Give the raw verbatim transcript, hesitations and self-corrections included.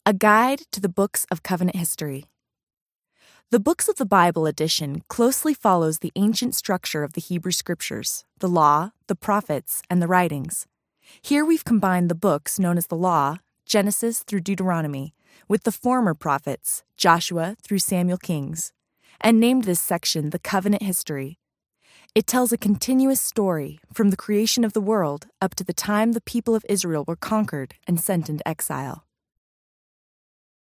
A Guide to the Books of Covenant History. The Books of the Bible edition closely follows the ancient structure of the Hebrew Scriptures, the Law, the Prophets, and the Writings. Here we've combined the books known as the Law, Genesis through Deuteronomy, with the former prophets, Joshua through Samuel Kings, and named this section the Covenant History. It tells a continuous story from the creation of the world up to the time the people of Israel were conquered and sent into exile.